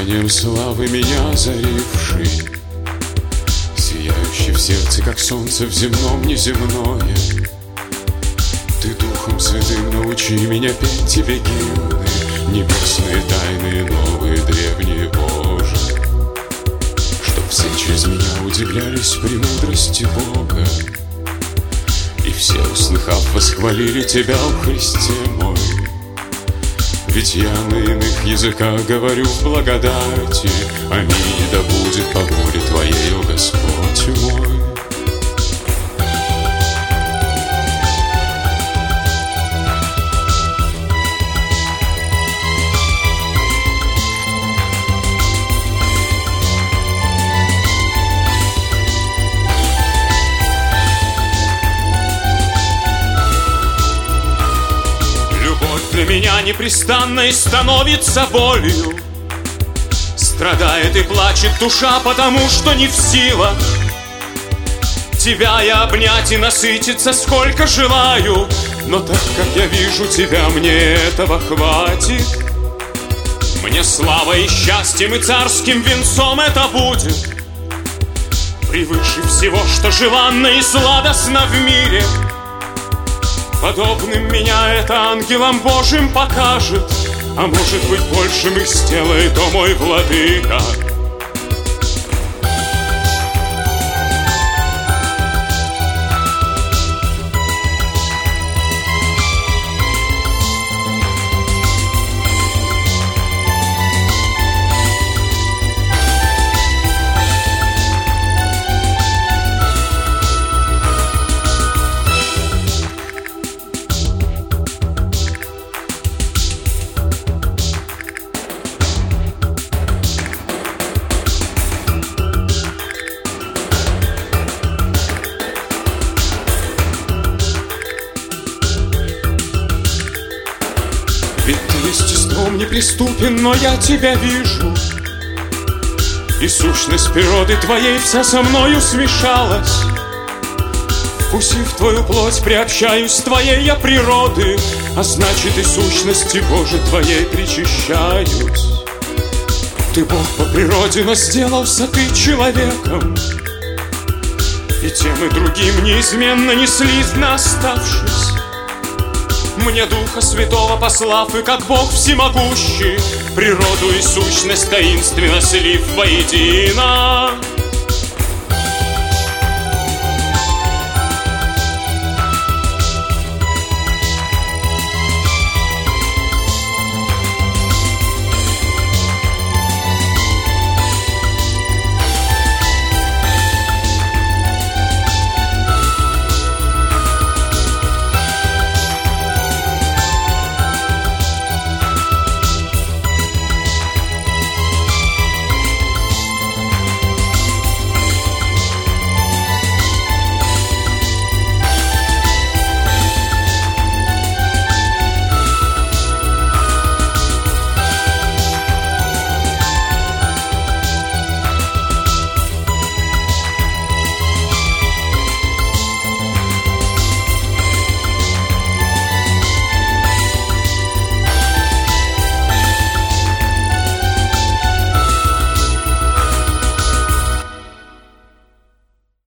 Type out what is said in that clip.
сиянием славы меня озаривший, сияющий в сердце, как солнце в земном неземное. Ты Духом Святым научи меня петь тебе гимны, небесные тайны, новые, древние, Боже, чтоб все через меня удивлялись премудрости Бога, и все, услыхав, восхвалили Тебя, о Христе мой. Ведь я на иных языках говорю в благодати, аминь, да будет по воле Твоей, о Господь мой. Для меня непрестанной становится болью, страдает и плачет душа, потому что не в силах Тебя я обнять и насытиться сколько желаю. Но так как я вижу Тебя, мне этого хватит. Мне славой и счастьем и царским венцом это будет, превыше всего, что желанно и сладостно в мире. Подобным меня это ангелом Божьим покажет, а может быть большим их сделает, о мой владыка. Ведь ты естеством неприступен, но я тебя вижу, и сущность природы твоей вся со мною смешалась. Вкусив твою плоть, приобщаюсь с твоей я природы, а значит и сущности Божией твоей причащаюсь. Ты Бог по природе, но сделался ты человеком, и тем и другим неизменно неслизно оставшись. Мне Духа Святого послав, и как Бог всемогущий, природу и сущность таинственно слив воедино,